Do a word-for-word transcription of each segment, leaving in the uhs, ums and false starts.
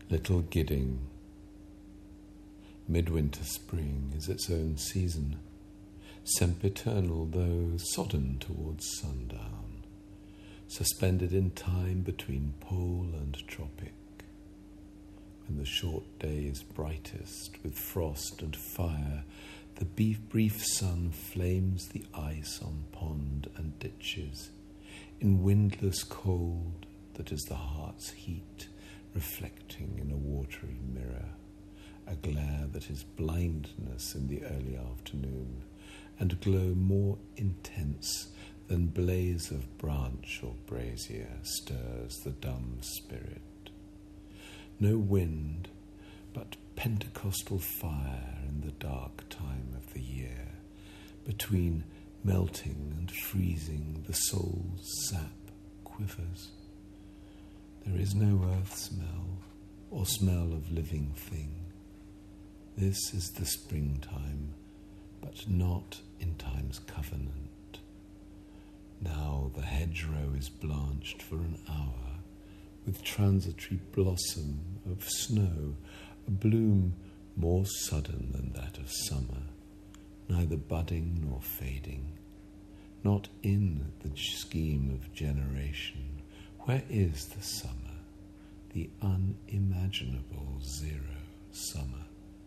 Little Gidding. Midwinter spring is its own season, sempiternal though sodden towards sundown, suspended in time between pole and tropic, when the short day is brightest with frost and fire. The brief, brief sun flames the ice on pond and ditches, in windless cold that is the heart's heat reflecting in a watery mirror, a glare that is blindness in the early afternoon, and glow more intense than blaze of branch or brazier stirs the dumb spirit. No wind, but Pentecostal fire in the dark time of the year, between melting and freezing the soul's sap quivers. There is no earth smell or smell of living thing. This is the springtime, but not in time's covenant. Now the hedgerow is blanched for an hour, with transitory blossom of snow, a bloom more sudden than that of summer, neither budding nor fading, not in the scheme of generation. Where is the summer, the unimaginable zero summer?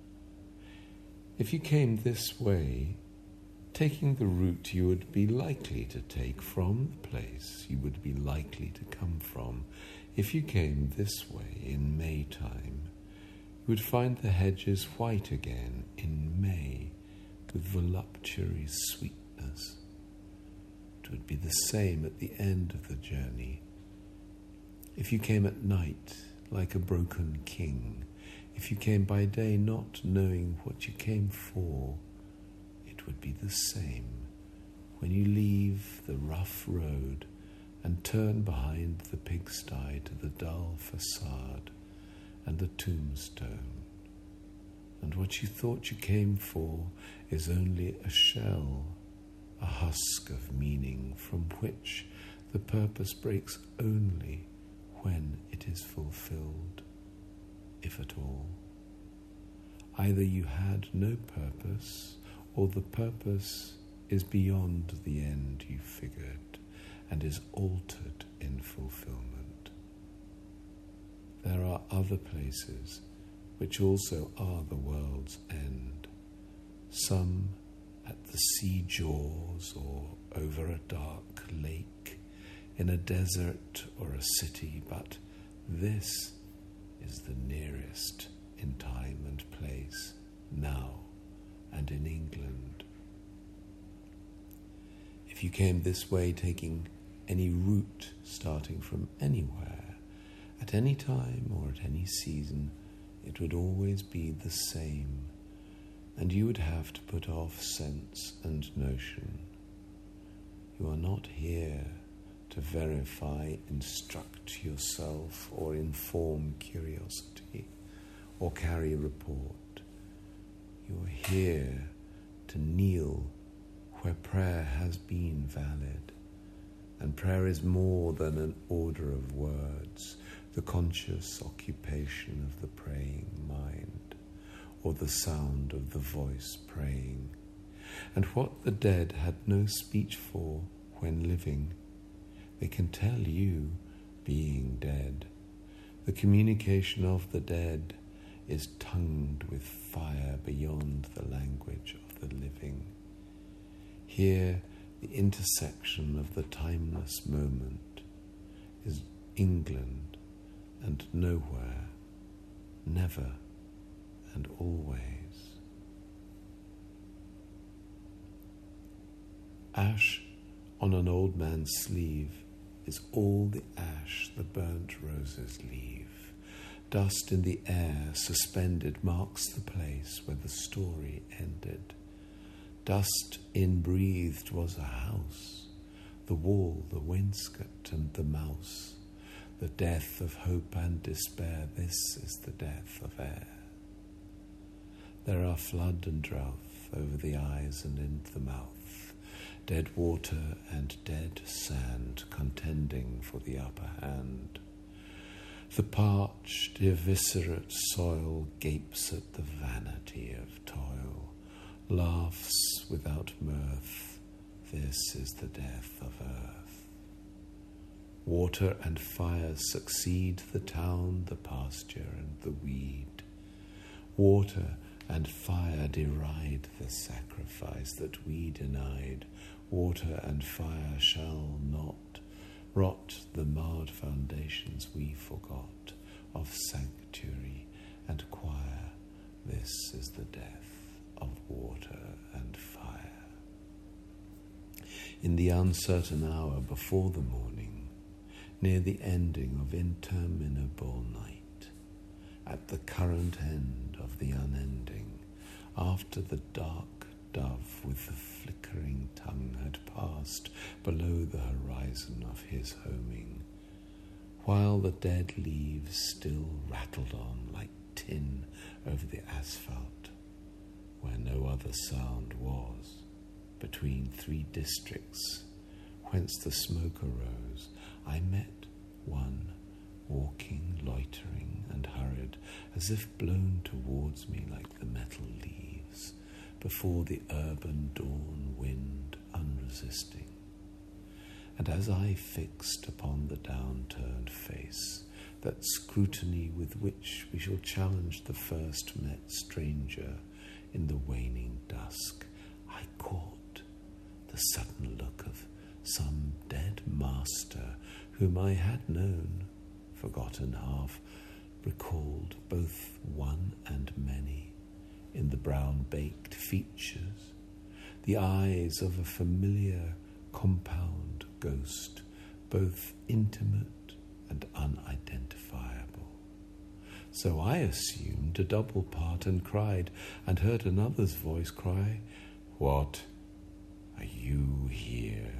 If you came this way, taking the route you would be likely to take from the place you would be likely to come from, if you came this way in May time, you would find the hedges white again in May with voluptuary sweetness. It would be the same at the end of the journey. If you came at night like a broken king, if you came by day not knowing what you came for, it would be the same when you leave the rough road and turn behind the pigsty to the dull facade and the tombstone. And what you thought you came for is only a shell, a husk of meaning from which the purpose breaks only when it is fulfilled, if at all. Either you had no purpose, or the purpose is beyond the end you figured and is altered in fulfillment. There are other places which also are the world's end, some at the sea jaws or over a dark lake, in a desert or a city, but this is the nearest in time and place, now and in England. If you came this way taking any route starting from anywhere, at any time or at any season, it would always be the same, and you would have to put off sense and notion. You are not here to verify, instruct yourself, or inform curiosity, or carry report. You are here to kneel where prayer has been valid, and prayer is more than an order of words, the conscious occupation of the praying mind, or the sound of the voice praying. And what the dead had no speech for when living, they can tell you, being dead. The communication of the dead is tongued with fire beyond the language of the living. Here, the intersection of the timeless moment is England and nowhere, never and always. Ash on an old man's sleeve is all the ash the burnt roses leave. Dust in the air suspended marks the place where the story ended. Dust inbreathed was a house, the wall, the wainscot, and the mouse. The death of hope and despair, this is the death of air. There are flood and drought over the eyes and in the mouth, dead water and dead sand contending for the upper hand. The parched, eviscerate soil gapes at the vanity of toil, laughs without mirth. This is the death of earth. Water and fire succeed the town, the pasture and the weed. Water and fire deride the sacrifice that we denied. Water and fire shall not rot the marred foundations we forgot of sanctuary and choir. This is the death of water and fire. In the uncertain hour before the morning, near the ending of interminable night, at the current end of the unending, after the dark dove with the flickering tongue had passed below the horizon of his homing, while the dead leaves still rattled on like tin over the asphalt, where no other sound was, between three districts whence the smoke arose, I met one walking, loitering and hurried, as if blown towards me like the metal leaves before the urban dawn wind unresisting. And as I fixed upon the downturned face, that scrutiny with which we shall challenge the first met stranger in the waning dusk, I caught the sudden look of some dead master whom I had known, forgotten half, recalled both one and many, in the brown-baked features, the eyes of a familiar compound ghost, both intimate and unidentifiable. So I assumed a double part and cried, and heard another's voice cry, "What, are you here?"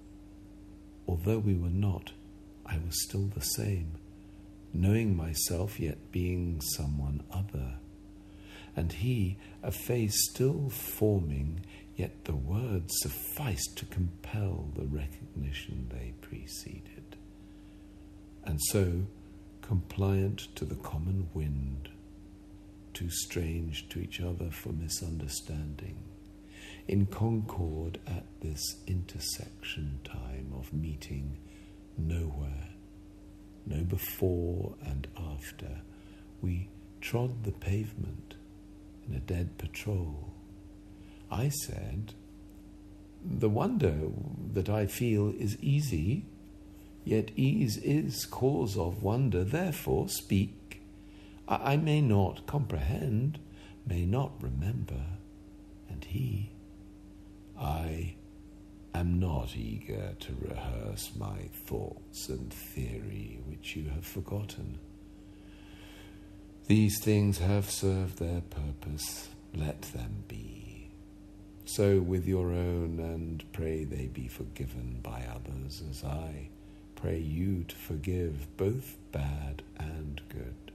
Although we were not, I was still the same, knowing myself yet being someone other. And he, a face still forming, yet the words sufficed to compel the recognition they preceded. And so, compliant to the common wind, too strange to each other for misunderstanding, in concord at this intersection time of meeting nowhere, no before and after, we trod the pavement in a dead patrol. I said, "The wonder that I feel is easy, yet ease is cause of wonder, therefore speak. I, I may not comprehend, may not remember." And he, "I am not eager to rehearse my thoughts and theory which you have forgotten. These things have served their purpose, let them be. So with your own, and pray they be forgiven by others, as I pray you to forgive both bad and good.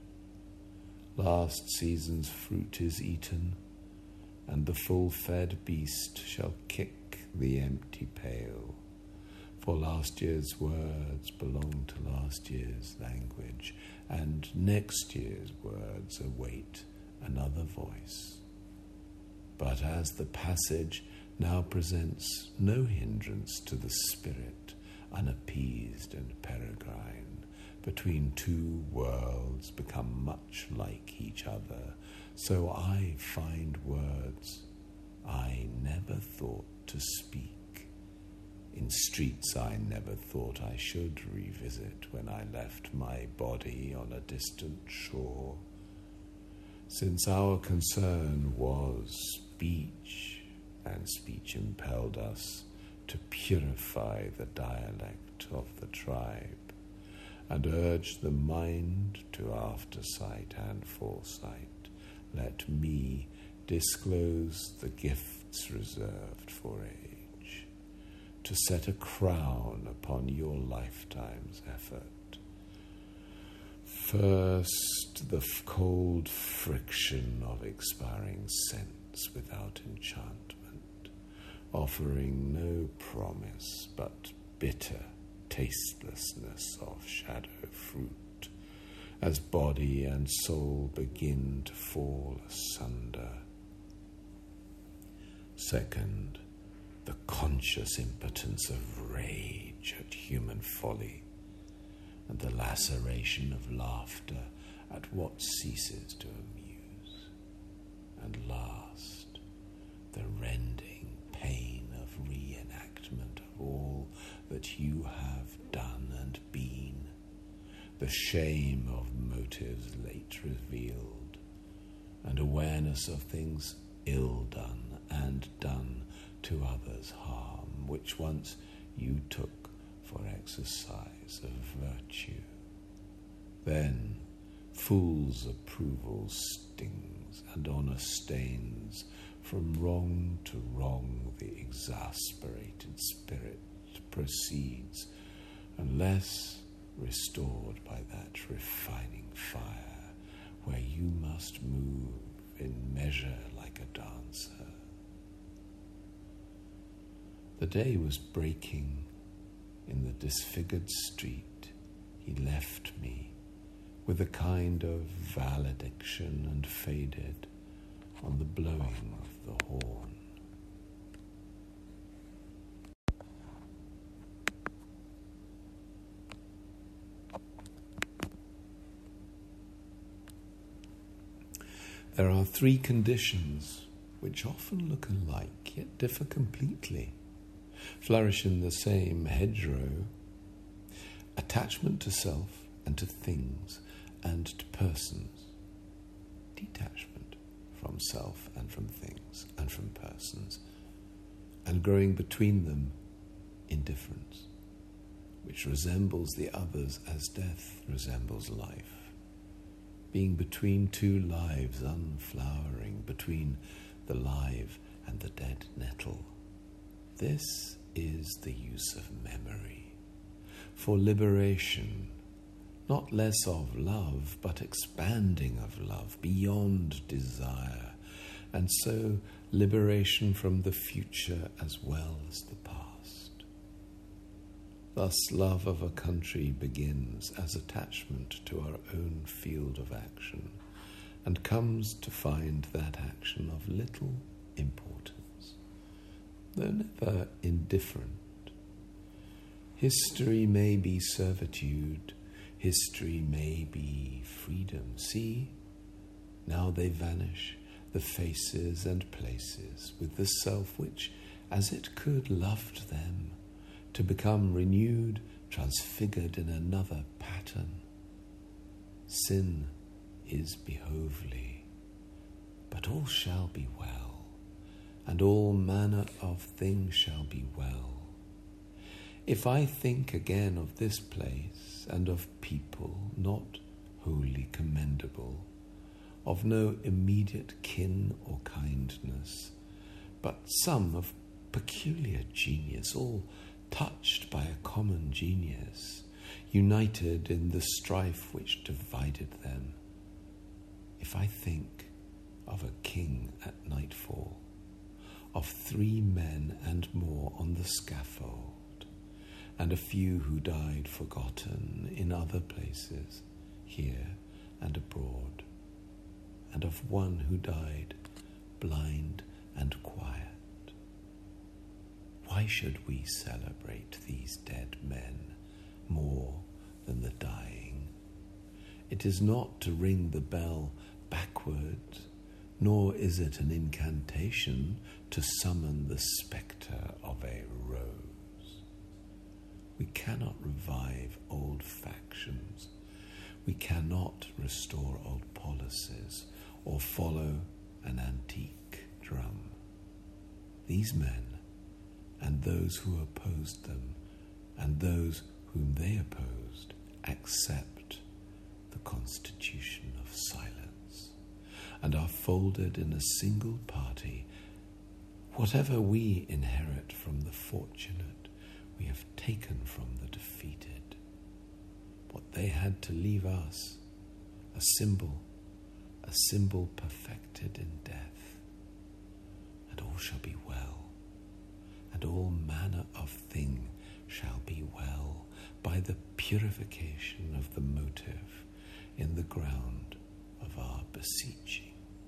Last season's fruit is eaten, and the full-fed beast shall kick the empty pail. For last year's words belong to last year's language, and next year's words await another voice. But as the passage now presents no hindrance to the spirit, unappeased and peregrine, between two worlds become much like each other, so I find words I never thought to speak, in streets I never thought I should revisit when I left my body on a distant shore. Since our concern was speech, and speech impelled us to purify the dialect of the tribe, and urge the mind to aftersight and foresight, let me disclose the gifts reserved for age, to set a crown upon your lifetime's effort. First, the f- cold friction of expiring sense without enchantment, offering no promise but bitter tastelessness of shadow fruit, as body and soul begin to fall asunder. Second, the conscious impotence of rage at human folly, and the laceration of laughter at what ceases to amuse. And last, the rending pain of reenactment of all that you have done and been, the shame of motives late revealed, and awareness of things ill done and done to others harm, which once you took for exercise of virtue. Then fool's approval stings, and honour stains from wrong to wrong. The exasperated spirit proceeds, unless restored by that refining fire, where you must move in measure like a dancer. The day was breaking. In the disfigured street he left me, with a kind of valediction, and faded on the blowing of the horn. There are three conditions which often look alike, yet differ completely, flourish in the same hedgerow: attachment to self and to things and to persons, detachment from self and from things and from persons, and growing between them, indifference, which resembles the others as death resembles life, being between two lives, unflowering, between the live and the dead nettle. This is the use of memory for liberation, not less of love, but expanding of love beyond desire, and so liberation from the future as well as the past. Thus, love of a country begins as attachment to our own field of action, and comes to find that action of little importance, though never indifferent. History may be servitude, history may be freedom. See, now they vanish, the faces and places, with the self which, as it could, loved them, to become renewed, transfigured in another pattern. Sin is behovely, but all shall be well, and all manner of things shall be well. If I think again of this place, and of people not wholly commendable, of no immediate kin or kindness, but some of peculiar genius, all touched by a common genius, united in the strife which divided them. If I think of a king at nightfall, of three men and more on the scaffold, and a few who died forgotten in other places, here and abroad, and of one who died blind and quiet, why should we celebrate these dead men more than the dying? It is not to ring the bell backward, nor is it an incantation to summon the spectre of a rose. We cannot revive old factions. We cannot restore old policies or follow an antique drum. These men, and those who opposed them, and those whom they opposed, accept the constitution of silence, and are folded in a single party. Whatever we inherit from the fortunate, we have taken from the defeated. What they had to leave us, a symbol, a symbol perfected in death. And all shall be well, and all manner of thing shall be well, by the purification of the motive in the ground of our beseeching.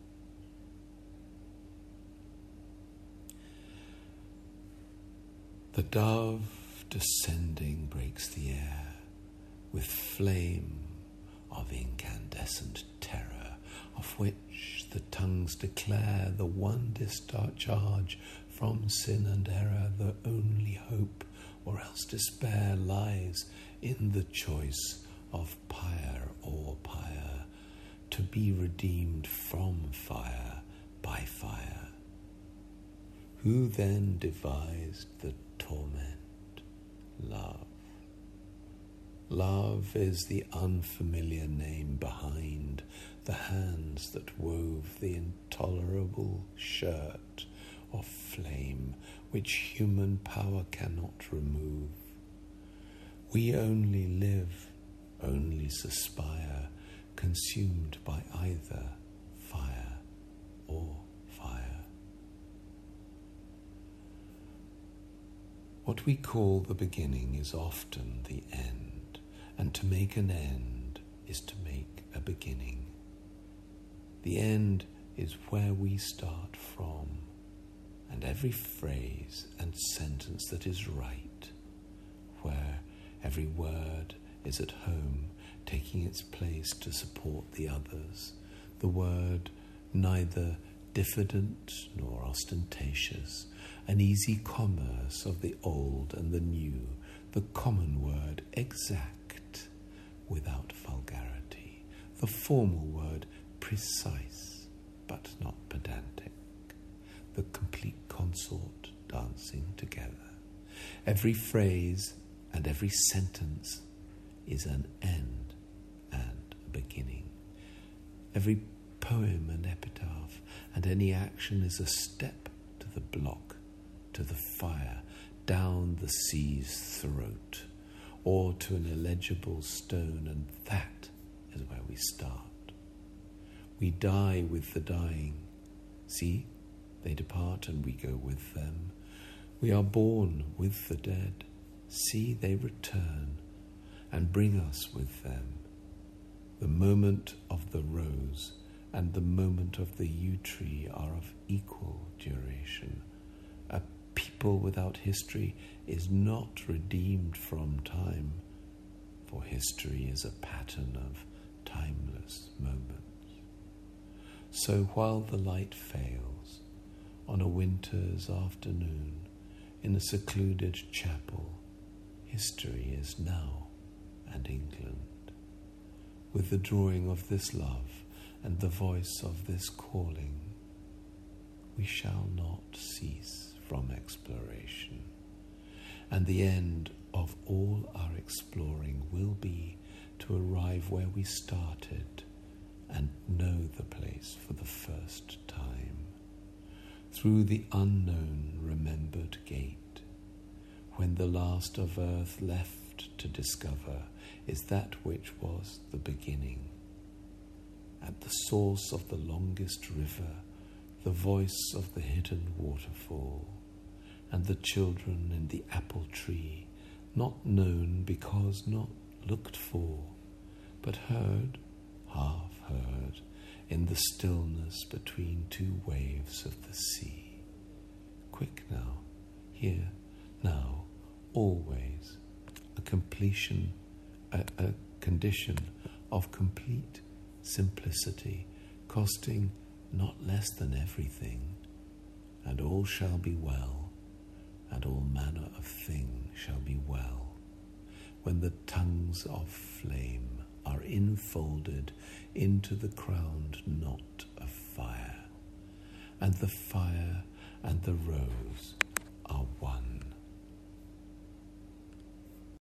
The dove descending breaks the air with flame of incandescent terror, of which the tongues declare the one discharge from sin and error. The only hope or else despair lies in the choice of pyre or pyre, to be redeemed from fire by fire. Who then devised the torment? Love. Love is the unfamiliar name behind the hands that wove the intolerable shirt of flame which human power cannot remove. We only live, only suspire, consumed by either fire or fire. What we call the beginning is often the end, and to make an end is to make a beginning. The end is where we start from, and every phrase and sentence that is right, where every word is at home, taking its place to support the others, the word neither diffident nor ostentatious, an easy commerce of the old and the new, the common word exact without vulgarity, the formal word precise but not pedantic, the complete consort dancing together. Every phrase and every sentence is an end and a beginning. Every poem and epitaph and any action is a step to the block, to the fire, down the sea's throat, or to an illegible stone, and that is where we start. We die with the dying. See, they depart and we go with them. We are born with the dead. See, they return and bring us with them. The moment of the rose and the moment of the yew tree are of equal duration. A people without history is not redeemed from time, for history is a pattern of timeless moments. So while the light fails on a winter's afternoon in a secluded chapel, history is now and England. With the drawing of this love and the voice of this calling, we shall not cease from exploration, and the end of all our exploring will be to arrive where we started and know the place for the first time, through the unknown remembered gate, when the last of earth left to discover is that which was the beginning. At the source of the longest river, the voice of the hidden waterfall, and the children in the apple tree, not known because not looked for, but heard, half heard, in the stillness between two waves of the sea. Quick now, here, now, always, a completion, a, a condition of complete simplicity, costing not less than everything, and all shall be well, and all manner of thing shall be well, when the tongues of flame are infolded into the crowned knot of fire, and the fire and the rose